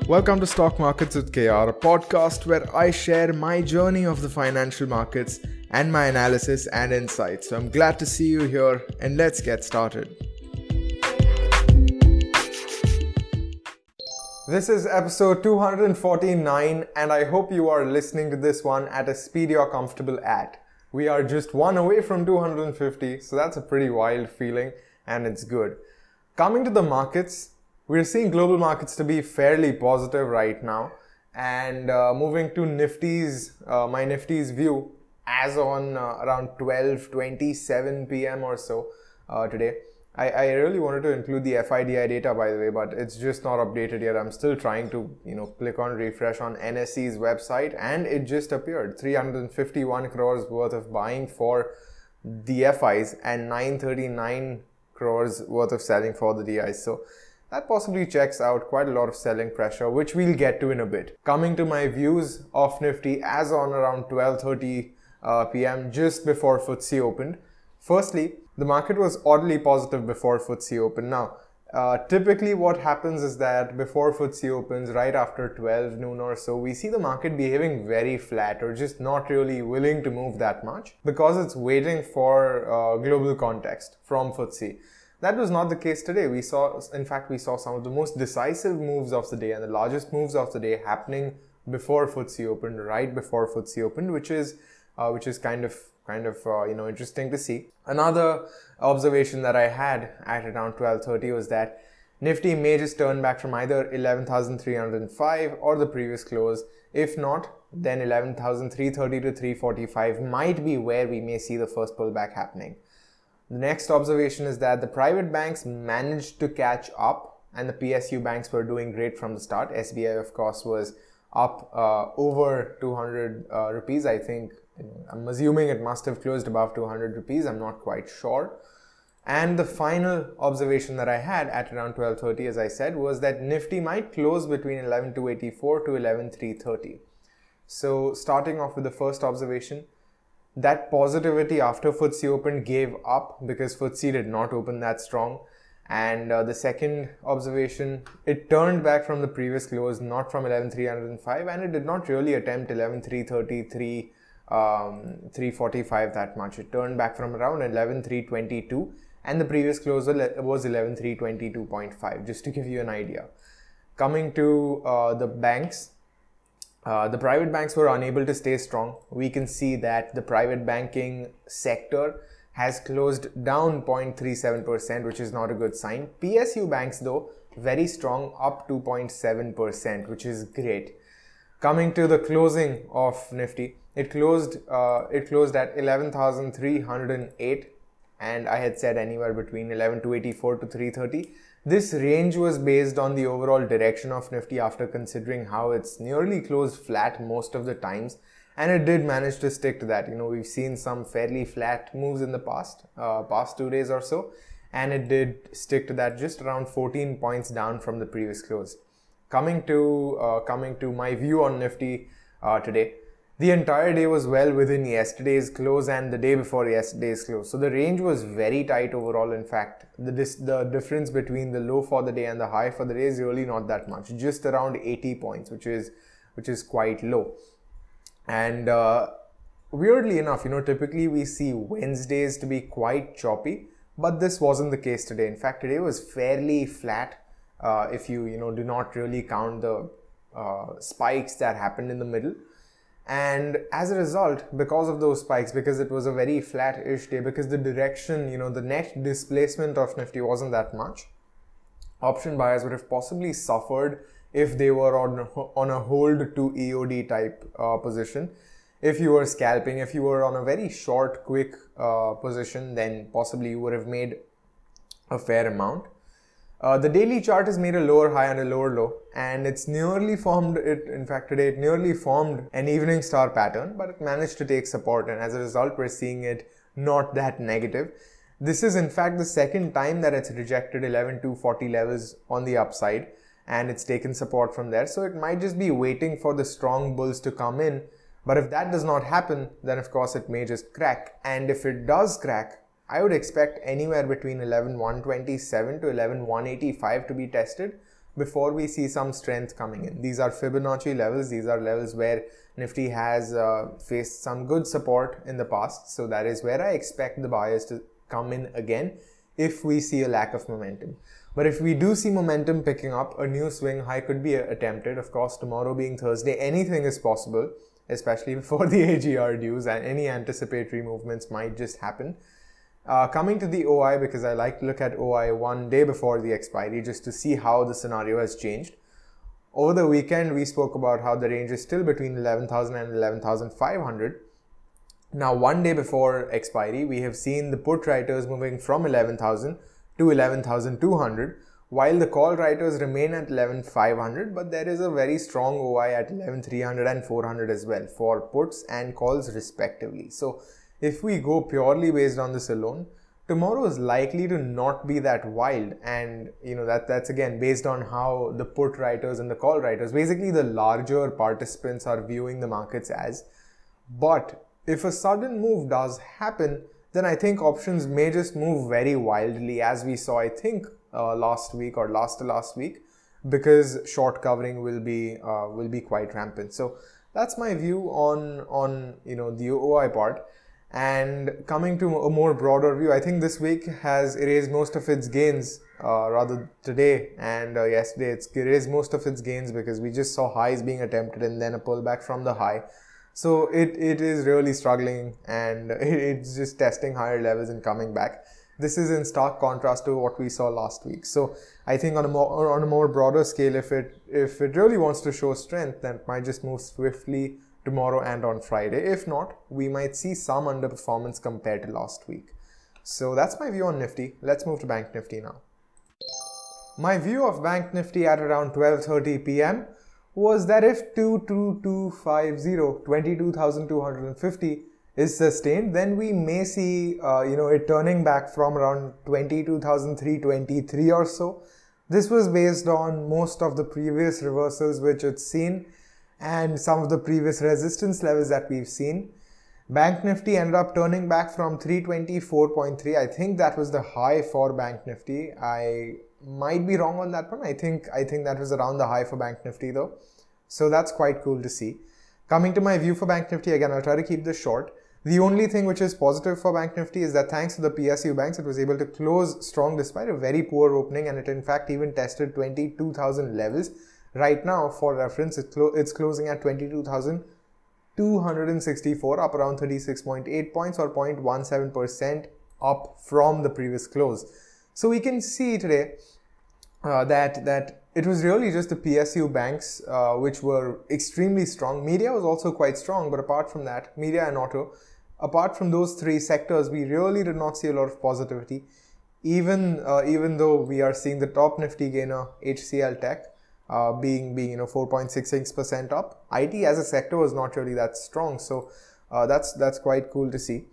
Welcome to Stock Markets with KR, a podcast where I share my journey of the financial markets and my analysis and insights. So I'm glad to see you here, and let's get started. This is episode 249, and I hope you are listening to this one at a speed you're comfortable at. We are just one away from 250, so that's a pretty wild feeling, and it's good. Coming to the markets, we're seeing global markets to be fairly positive right now, and moving to my Nifty's view as on around 12:27 p.m. or so today. I really wanted to include the FIDI data, by the way, but it's just not updated yet. I'm still trying to click on refresh on NSE's website, and it just appeared 351 crores worth of buying for the FIs and 939 crores worth of selling for the DIs. So that possibly checks out quite a lot of selling pressure, which we'll get to in a bit. Coming to my views of Nifty as on around 12:30 p.m. just before FTSE opened. Firstly, the market was oddly positive before FTSE opened. Now, typically what happens is that before FTSE opens, right after 12 noon or so, we see the market behaving very flat or just not really willing to move that much because it's waiting for global context from FTSE. That was not the case today. We saw some of the most decisive moves of the day and the largest moves of the day happening before FTSE opened, right before FTSE opened, which is kind of interesting to see. Another observation that I had at around 12:30 was that Nifty may just turn back from either 11,305 or the previous close. If not, then 11,330 to 345 might be where we may see the first pullback happening. The next observation is that the private banks managed to catch up, and the PSU banks were doing great from the start. SBI, of course, was up over 200 rupees. I think, I'm assuming it must have closed above 200 rupees. I'm not quite sure. And the final observation that I had at around 12:30, as I said, was that Nifty might close between 11,284 to 11,330. So starting off with the first observation, that positivity after FTSE opened gave up because FTSE did not open that strong. And the second observation, it turned back from the previous close, not from 11,305, and it did not really attempt 11,333, 345 that much. It turned back from around 11,322, and the previous close was 11,322.5, just to give you an idea. Coming to the banks, the private banks were unable to stay strong. We can see that the private banking sector has closed down 0.37%, which is not a good sign. PSU banks, though, very strong, up 2.7%, which is great. Coming to the closing of Nifty, it closed at 11,308, and I had said anywhere between 11,284 to 330. This range was based on the overall direction of Nifty after considering how it's nearly closed flat most of the times, and it did manage to stick to that. We've seen some fairly flat moves in the past 2 days or so, and it did stick to that, just around 14 points down from the previous close. Coming to my view on Nifty today, the entire day was well within yesterday's close and the day before yesterday's close. So the range was very tight overall. In fact, the difference between the low for the day and the high for the day is really not that much, just around 80 points, which is quite low. And weirdly enough, typically we see Wednesdays to be quite choppy, but this wasn't the case today. In fact, today was fairly flat if you do not really count the spikes that happened in the middle. And as a result, because of those spikes, because it was a very flat-ish day, because the direction, the net displacement of Nifty wasn't that much, option buyers would have possibly suffered if they were on a hold to EOD type position. If you were scalping, if you were on a very short, quick position, then possibly you would have made a fair amount. The daily chart has made a lower high and a lower low, and it's nearly formed today it nearly formed an evening star pattern, but it managed to take support, and as a result we're seeing it not that negative. This is in fact the second time that it's rejected 11,240 levels on the upside, and it's taken support from there, so it might just be waiting for the strong bulls to come in. But if that does not happen, then of course it may just crack, and if it does crack, I would expect anywhere between 11,127 to 11,185 to be tested, before we see some strength coming in. These are Fibonacci levels. These are levels where Nifty has faced some good support in the past. So that is where I expect the buyers to come in again if we see a lack of momentum. But if we do see momentum picking up, a new swing high could be attempted. Of course, tomorrow being Thursday, anything is possible, especially before the AGR dues, and any anticipatory movements might just happen. Coming to the OI, because I like to look at OI one day before the expiry just to see how the scenario has changed. Over the weekend, we spoke about how the range is still between 11,000 and 11,500. Now, one day before expiry, we have seen the put writers moving from 11,000 to 11,200, while the call writers remain at 11,500, but there is a very strong OI at 11,300 and 400 as well for puts and calls respectively. So if we go purely based on this alone, tomorrow is likely to not be that wild, and that's again based on how the put writers and the call writers, basically the larger participants, are viewing the markets as. But if a sudden move does happen, then I think options may just move very wildly, as we saw, I think, last week or last to last week, because short covering will be quite rampant. So that's my view on the OI part. And coming to a more broader view, I think this week has erased most of its gains, rather today and yesterday. It's erased most of its gains because we just saw highs being attempted and then a pullback from the high. So it is really struggling, and it's just testing higher levels and coming back. This is in stark contrast to what we saw last week. So I think on a more broader scale, if it really wants to show strength, then it might just move swiftly tomorrow and on Friday. If not, we might see some underperformance compared to last week. So that's my view on Nifty. Let's move to Bank Nifty now. My view of Bank Nifty at around 12:30 p.m. was that if 22,250 is sustained, then we may see it turning back from around 22,323 or so. This was based on most of the previous reversals which it's seen and some of the previous resistance levels that we've seen. Bank Nifty ended up turning back from 324.3. I think that was the high for Bank Nifty. I might be wrong on that one. I think that was around the high for Bank Nifty though. So that's quite cool to see. Coming to my view for Bank Nifty, again, I'll try to keep this short. The only thing which is positive for Bank Nifty is that thanks to the PSU banks, it was able to close strong despite a very poor opening, and it in fact even tested 22,000 levels. Right now, for reference, it's closing at 22,264, up around 36.8 points or 0.17% up from the previous close. So we can see today that it was really just the PSU banks which were extremely strong. Media was also quite strong, but apart from that, media and auto, apart from those three sectors, we really did not see a lot of positivity. Even though we are seeing the top Nifty gainer, HCL Tech, being 4.66% up. IT as a sector was not really that strong, so that's quite cool to see.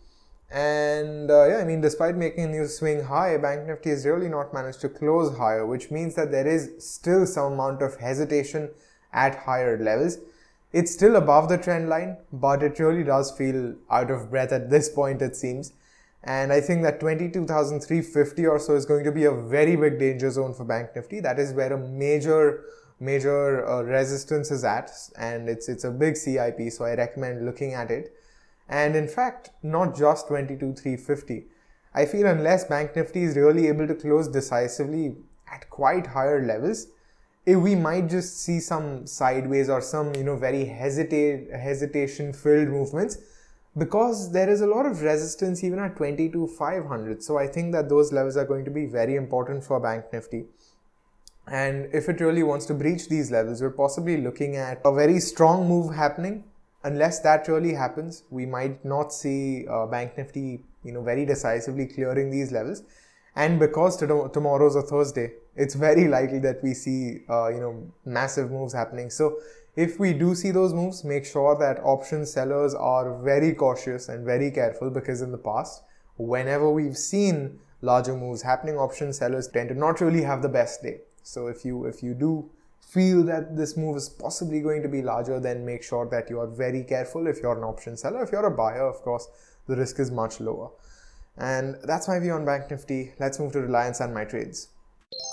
And despite making a new swing high, Bank Nifty has really not managed to close higher, which means that there is still some amount of hesitation at higher levels. It's still above the trend line, but it really does feel out of breath at this point, it seems. And I think that 22,350 or so is going to be a very big danger zone for Bank Nifty. That is where a major resistance is at, and it's a big CIP, so I recommend looking at it. And in fact, not just 22,350. I feel unless Bank Nifty is really able to close decisively at quite higher levels, we might just see some sideways or some very hesitation-filled movements, because there is a lot of resistance even at 22,500. So I think that those levels are going to be very important for Bank Nifty. And if it really wants to breach these levels, we're possibly looking at a very strong move happening. Unless that really happens, we might not see Bank Nifty, very decisively clearing these levels. And because tomorrow's a Thursday, it's very likely that we see, massive moves happening. So if we do see those moves, make sure that option sellers are very cautious and very careful, because in the past, whenever we've seen larger moves happening, option sellers tend to not really have the best day. So if you do feel that this move is possibly going to be larger, then make sure that you are very careful if you're an option seller. If you're a buyer, of course, the risk is much lower. And that's my view on Bank Nifty. Let's move to Reliance and my trades.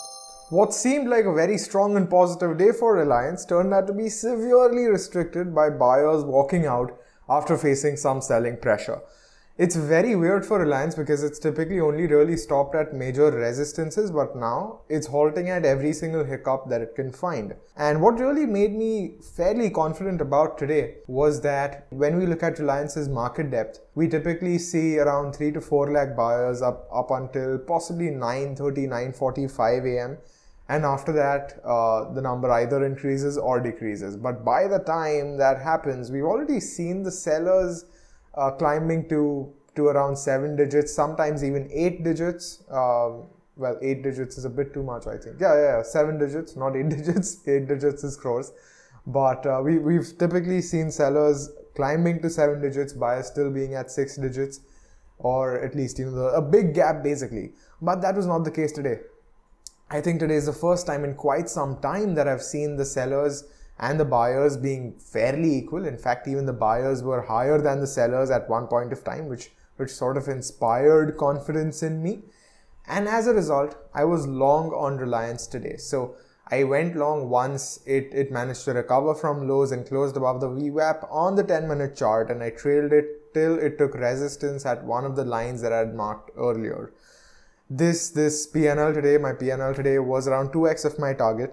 What seemed like a very strong and positive day for Reliance turned out to be severely restricted by buyers walking out after facing some selling pressure. It's very weird for Reliance because it's typically only really stopped at major resistances, but now it's halting at every single hiccup that it can find. And what really made me fairly confident about today was that when we look at Reliance's market depth, we typically see around 3 to 4 lakh buyers up until possibly 9:30, 9:45 a.m. And after that, the number either increases or decreases. But by the time that happens, we've already seen the sellers climbing to around 7 digits, sometimes even 8 digits. Well, 8 digits is a bit too much, I think. Yeah, 7 digits, not 8 digits. 8 digits is crores. But we've typically seen sellers climbing to 7 digits, buyers still being at 6 digits, or at least a big gap basically. But that was not the case today. I think today is the first time in quite some time that I've seen the sellers and the buyers being fairly equal. In fact, even the buyers were higher than the sellers at one point of time, which sort of inspired confidence in me. And as a result, I was long on Reliance today. So I went long once it managed to recover from lows and closed above the VWAP on the 10-minute chart, and I trailed it till it took resistance at one of the lines that I had marked earlier. This PNL today, my PNL today was around 2x of my target.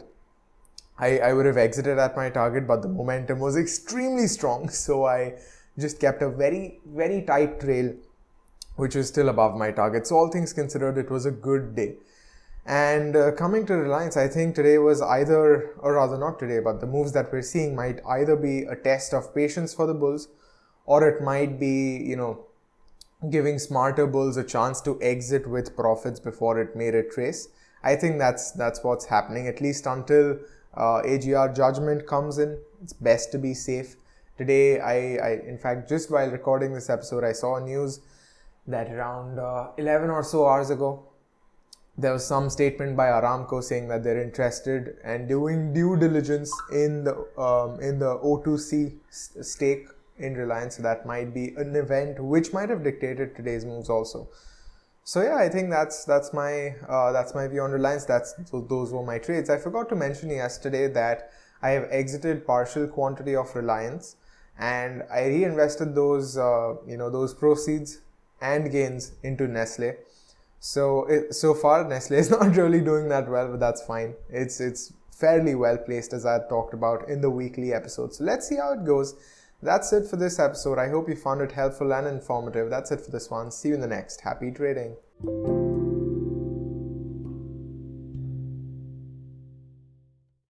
I would have exited at my target, but the momentum was extremely strong. So I just kept a very, very tight trail, which is still above my target. So all things considered, it was a good day. And coming to Reliance, I think today was either, or rather not today, but the moves that we're seeing might either be a test of patience for the bulls, or it might be, giving smarter bulls a chance to exit with profits before it may retrace. I think that's what's happening, at least until AGR judgment comes in. It's best to be safe. Today, I in fact, just while recording this episode, I saw news that around 11 or so hours ago, there was some statement by Aramco saying that they're interested and doing due diligence in the O2C stake in Reliance. So that might be an event which might have dictated today's moves also. So yeah, I think that's my view on Reliance. Those were my trades. I forgot to mention yesterday that I have exited partial quantity of Reliance, and I reinvested those those proceeds and gains into Nestle. So far Nestle is not really doing that well, but that's fine. It's fairly well placed, as I talked about in the weekly episodes. So let's see how it goes. That's it for this episode. I hope you found it helpful and informative. That's it for this one. See you in the next. Happy trading.